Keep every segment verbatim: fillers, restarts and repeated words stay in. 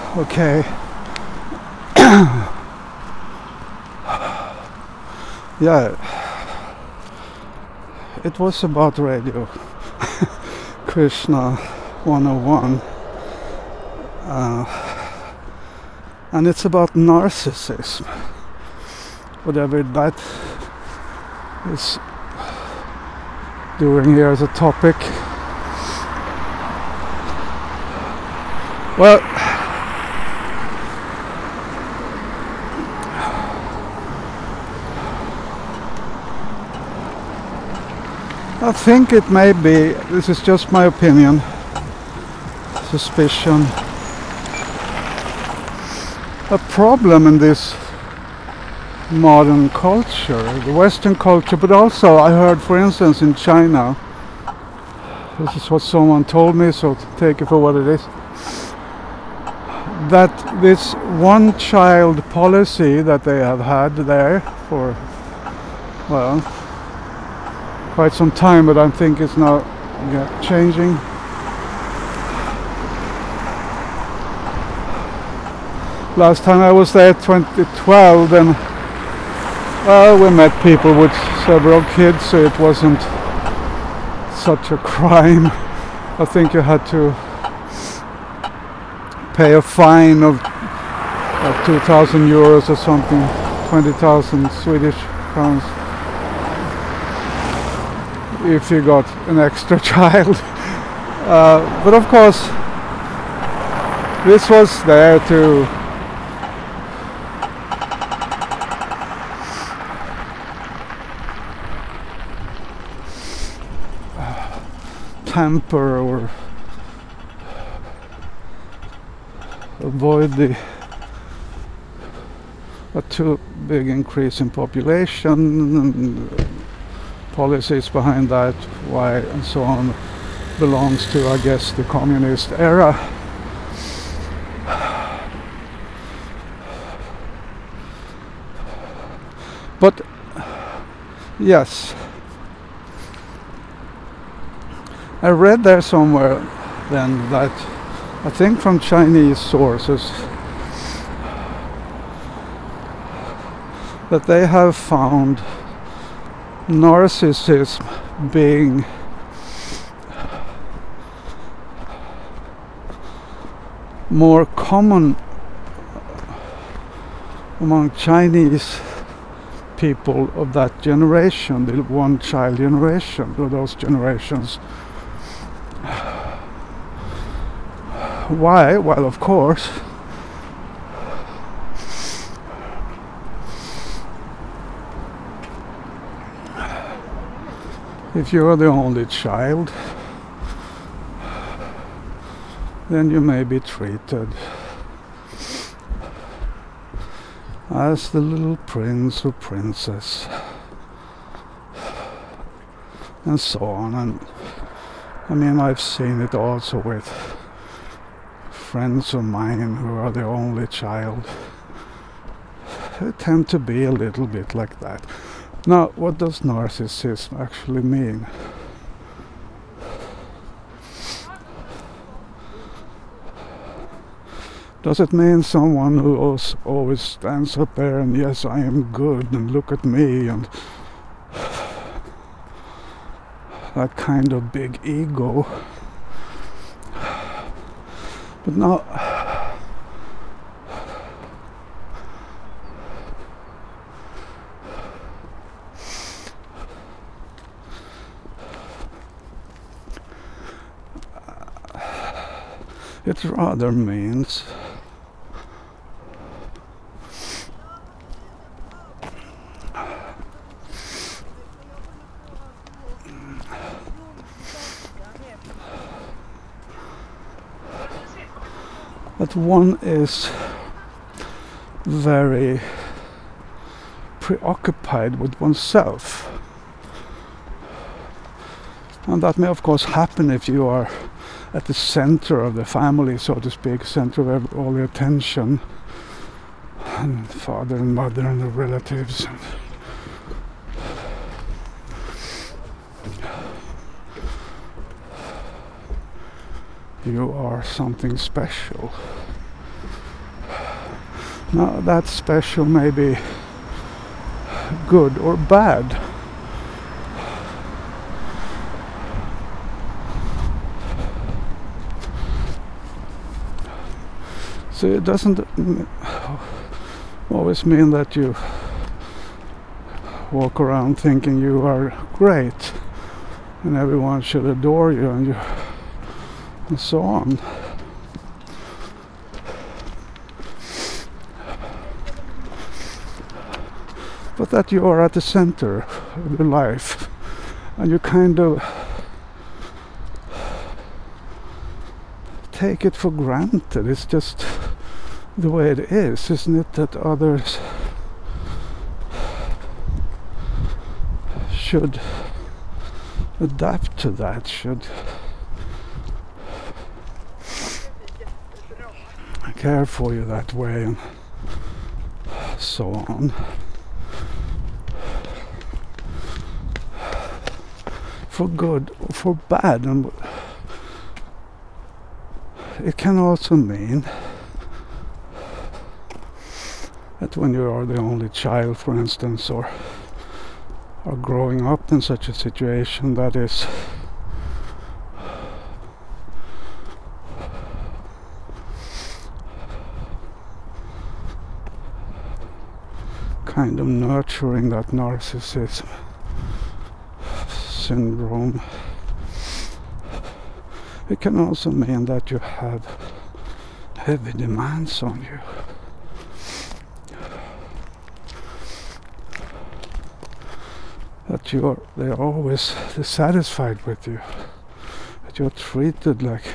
Okay. Yeah, it was about radio. Krishna one oh one. Uh, and it's about narcissism. Whatever that is doing here as a topic. Well, I think it may be, this is just my opinion, suspicion, a problem in this modern culture, the Western culture, but also I heard, for instance, in China, this is what someone told me, so take it for what it is, that this one child policy that they have had there for, well, quite some time, but I think it's now yeah, changing. Last time I was there, twenty twelve, and well, we met people with several kids, so it wasn't such a crime. I think you had to pay a fine of, of two thousand euros or something, twenty thousand Swedish crowns, if you got an extra child. Uh, but of course, this was there to hamper or avoid the a too big increase in population, and policies behind that, why and so on, belongs to, I guess, the communist era. But yes, I read there somewhere then that, I think from Chinese sources, that they have found narcissism being more common among Chinese people of that generation, the one child generation, or those generations. Why? Well, of course, if you are the only child, then you may be treated as the little prince or princess, and so on. And I mean, I've seen it also with friends of mine who are the only child. They tend to be a little bit like that. Now, what does narcissism actually mean? Does it mean someone who always stands up there and, yes, I am good, and look at me, and that kind of big ego? But now, it rather means that one is very preoccupied with oneself. And that may of course happen if you are at the center of the family, so to speak, center of all the attention, and father and mother and the relatives. You are something special. Now that special may be good or bad. So it doesn't always mean that you walk around thinking you are great and everyone should adore you and you and so on. But that you are at the center of your life and you kind of take it for granted. It's just the way it is, isn't it? That others should adapt to that, should care for you that way, and so on. For good or for bad, and it can also mean that when you are the only child, for instance, or are growing up in such a situation that is kind of nurturing that narcissism syndrome, it can also mean that you have heavy demands on you. That you're they're always dissatisfied with you. That you're treated like,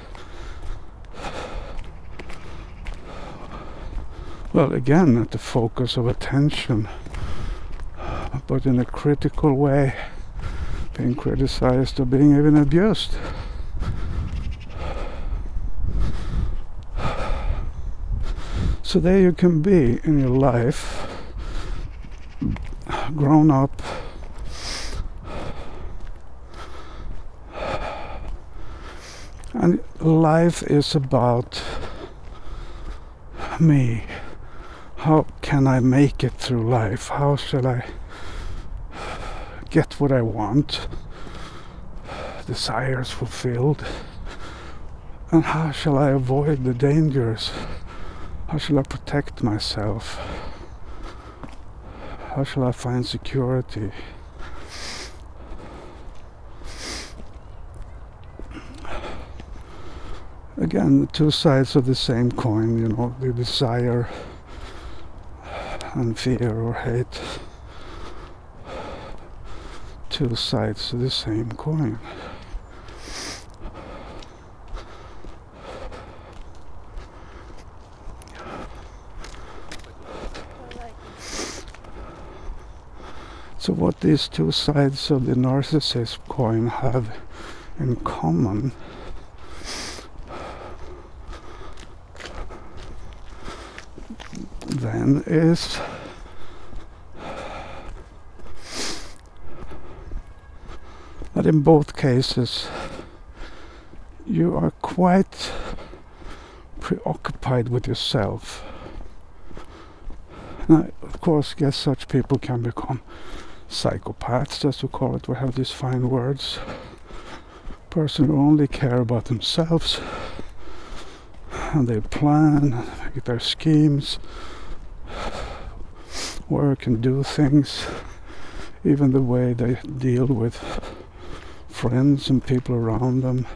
well, again, at the focus of attention, but in a critical way, being criticized or being even abused. So there you can be in your life, grown up, and life is about me. How can I make it through life? How shall I get what I want, desires fulfilled? And how shall I avoid the dangers? How shall I protect myself? How shall I find security? Again, the two sides of the same coin, you know, the desire and fear or hate. Two sides of the same coin. So what these two sides of the narcissist coin have in common then is that in both cases you are quite preoccupied with yourself. Now, of course, yes, such people can become psychopaths, as we call it. We have these fine words. Person who only care about themselves, and they plan, make their schemes, work and do things, even the way they deal with friends and people around them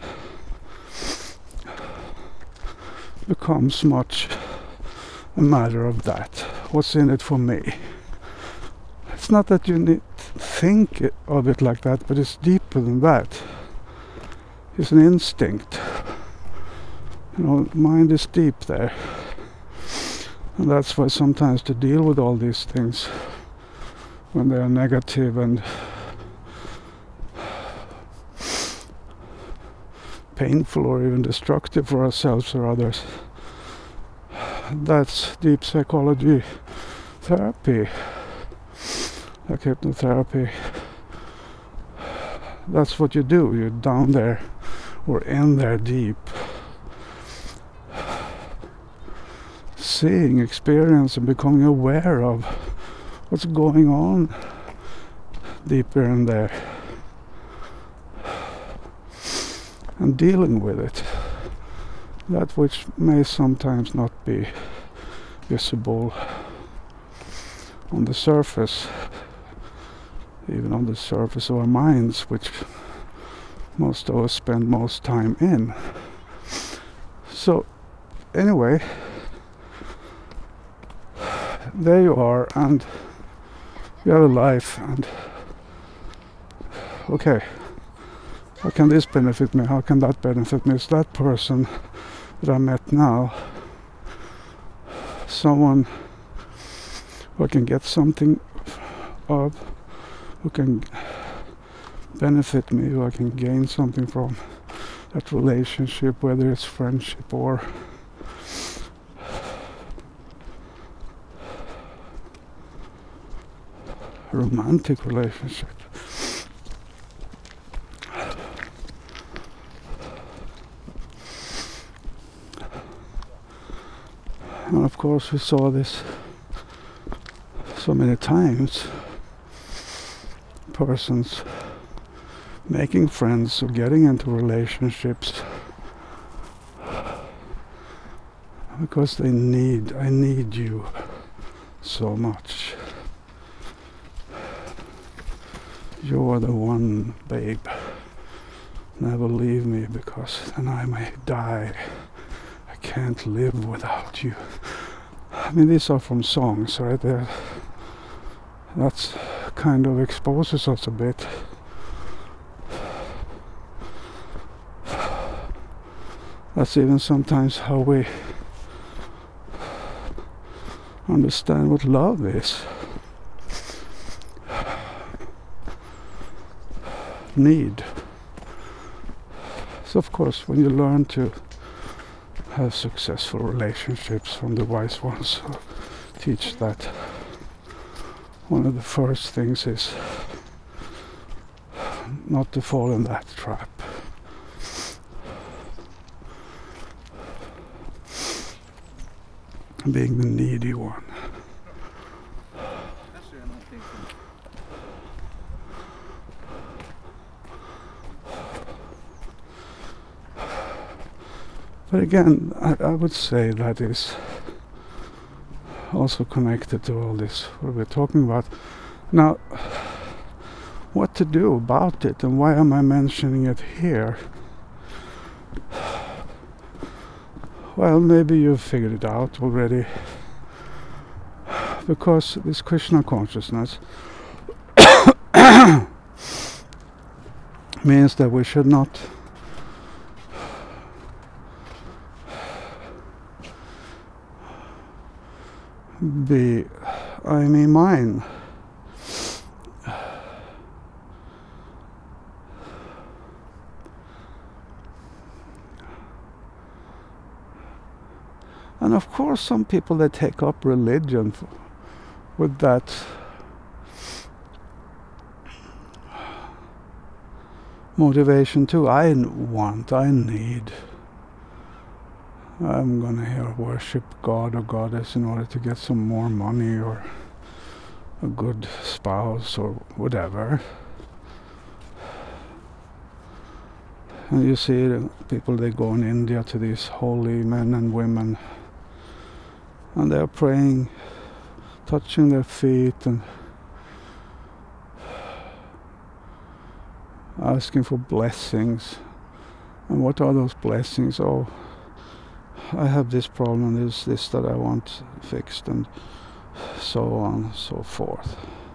becomes much a matter of that. What's in it for me? It's not that you need to think of it like that, but it's deeper than that. It's an instinct. You know, mind is deep there. And that's why sometimes to deal with all these things, when they are negative and painful or even destructive for ourselves or others, that's deep psychology therapy, like hypnotherapy. That's what you do. You're down there or in there deep, seeing, experiencing, becoming aware of what's going on deeper in there, and dealing with it, that which may sometimes not be visible on the surface, even on the surface of our minds, which most of us spend most time in. So anyway, there you are, and you have a life, and okay, how can this benefit me? How can that benefit me? Is that person that I met now someone who I can get something of, who can benefit me, who I can gain something from that relationship, whether it's friendship or a romantic relationship. And of course we saw this so many times, persons making friends or getting into relationships because they need, I need you so much. You're the one, babe. Never leave me, because then I may die. I can't live without you. I mean, these are from songs, right? They're, that's kind of exposes us a bit. That's even sometimes how we understand what love is. Need. So of course, when you learn to have successful relationships from the wise ones who teach that, one of the first things is not to fall in that trap. Being the needy one. But again, I, I would say that is also connected to all this, what we're talking about. Now, what to do about it, and why am I mentioning it here? Well, maybe you've figured it out already. Because this Krishna consciousness means that we should not be I mean mine. And of course some people, they take up religion f- with that motivation too. I want, I need. I'm gonna here worship God or goddess in order to get some more money or a good spouse or whatever. And you see the people, they go in India to these holy men and women, and they're praying, touching their feet and asking for blessings. And what are those blessings? Oh, I have this problem, there's this that I want fixed, and so on and so forth.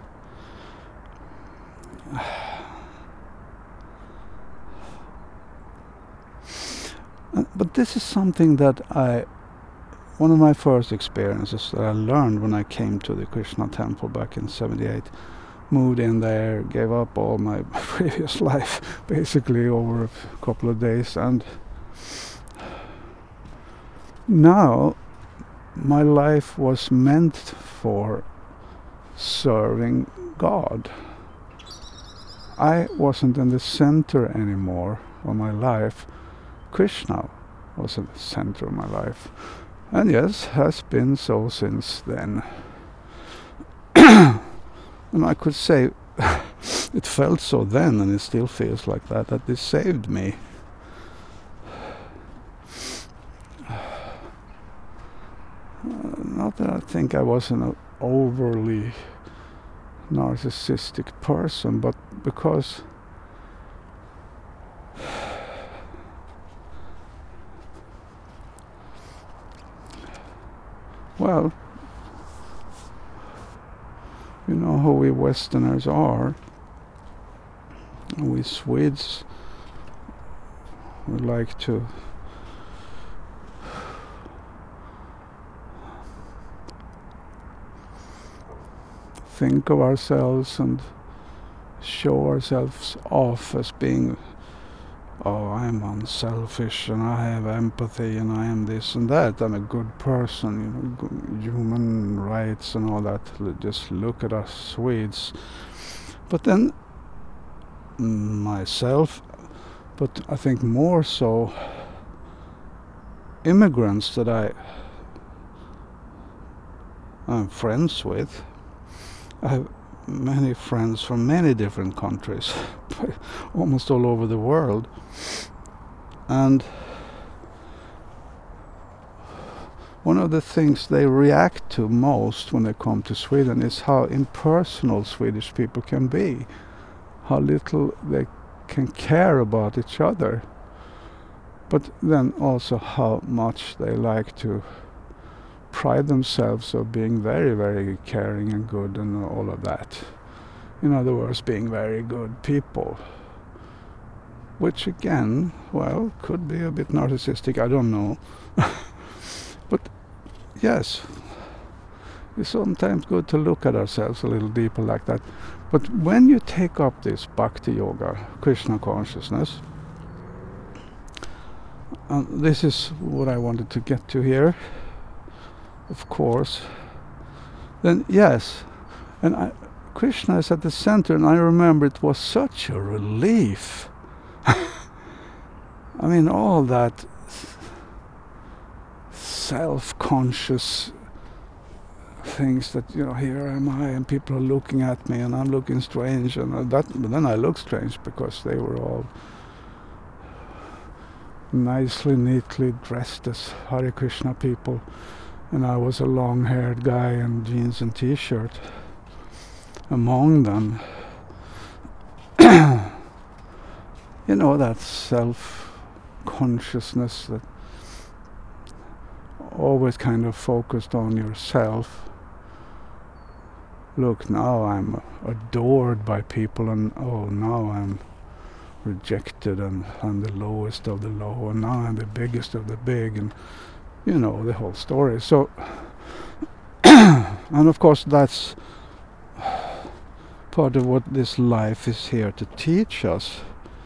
But this is something that I, one of my first experiences that I learned when I came to the Krishna temple back in seventy-eight. Moved in there, gave up all my previous life basically over a couple of days, and now my life was meant for serving God. I wasn't in the center anymore of my life. Krishna was in the center of my life. And yes, has been so since then. And I could say it felt so then, and it still feels like that, that this saved me. Uh, not that I think I was an overly narcissistic person, but because well, you know how we Westerners are. We Swedes would like to think of ourselves and show ourselves off as being, oh, I'm unselfish and I have empathy and I am this and that, I'm a good person, you know, good human rights and all that. Just look at us Swedes. But then myself, but I think more so immigrants that I I'm friends with. I have many friends from many different countries, almost all over the world. And one of the things they react to most when they come to Sweden is how impersonal Swedish people can be, how little they can care about each other, but then also how much they like to pride themselves of being very, very caring and good and all of that. In other words, being very good people. Which again, well, could be a bit narcissistic, I don't know. But yes, it's sometimes good to look at ourselves a little deeper like that. But when you take up this Bhakti Yoga, Krishna consciousness, and this is what I wanted to get to here, of course, then yes, and I, Krishna is at the center, and I remember it was such a relief. I mean, all that self-conscious things that, you know, here am I and people are looking at me and I'm looking strange, and that, but then I look strange because they were all nicely, neatly dressed as Hare Krishna people, and I was a long-haired guy in jeans and t-shirt among them. You know, that self-consciousness that always kind of focused on yourself. Look, now I'm adored by people, and oh, now I'm rejected and I'm the lowest of the low, and now I'm the biggest of the big, and you know, the whole story. So, and of course that's part of what this life is here to teach us.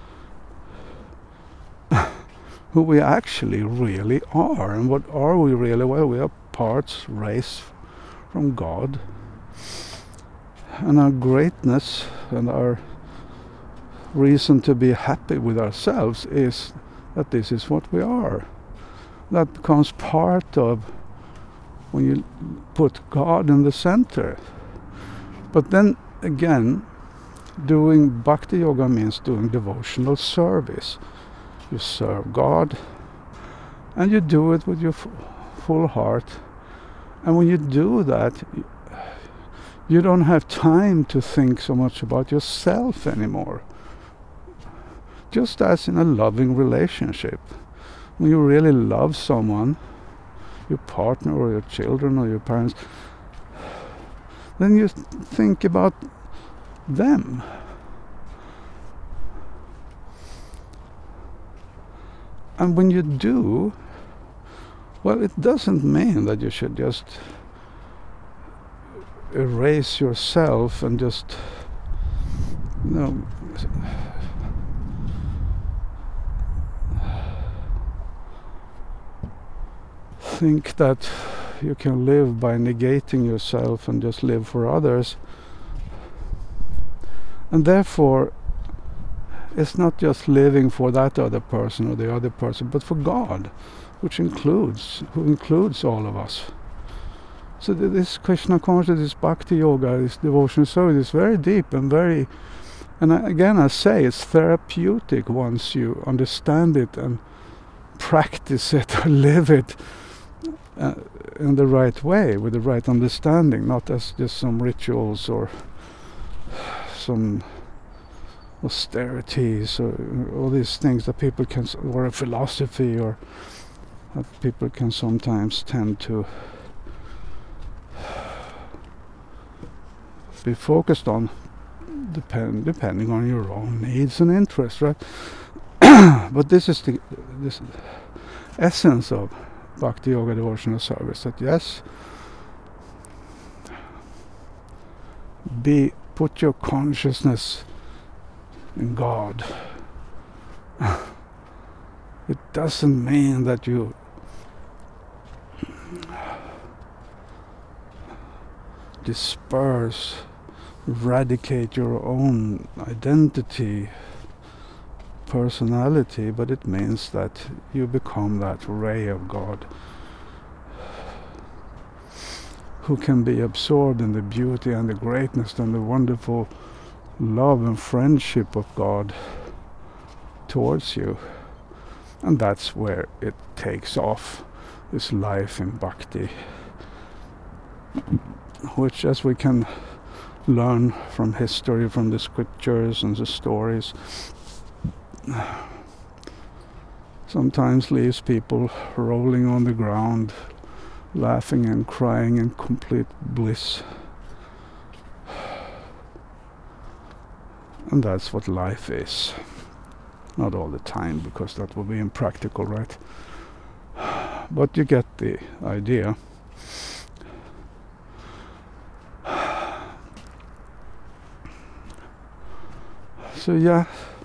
Who we actually really are. And what are we really? Well, we are parts raised from God. And our greatness and our reason to be happy with ourselves is that this is what we are. That becomes part of when you put God in the center. But then again, doing Bhakti Yoga means doing devotional service. You serve God, and you do it with your f- full heart. And when you do that, you don't have time to think so much about yourself anymore. Just as in a loving relationship. When you really love someone, your partner or your children or your parents, then you think about them. And when you do, well, it doesn't mean that you should just erase yourself and just, you know, think that you can live by negating yourself and just live for others. And therefore, it's not just living for that other person or the other person, but for God. which includes, who includes all of us. So th- this Krishna consciousness, this Bhakti Yoga, this devotional service is very deep and very, and I, again I say, it's therapeutic once you understand it and practice it or live it uh, in the right way, with the right understanding, not as just some rituals or some austerities or all these things that people can, or a philosophy, or that people can sometimes tend to be focused on, depend, depending on your own needs and interests, right? But this is the this essence of Bhakti Yoga devotional service, that yes, be put your consciousness in God. It doesn't mean that you disperse, eradicate your own identity, personality, but it means that you become that ray of God who can be absorbed in the beauty and the greatness and the wonderful love and friendship of God towards you. And that's where it takes off, this life in bhakti, which, as we can learn from history, from the scriptures and the stories, sometimes leaves people rolling on the ground, laughing and crying in complete bliss. And that's what life is. Not all the time, because that would be impractical, right? But you get the idea. So yeah,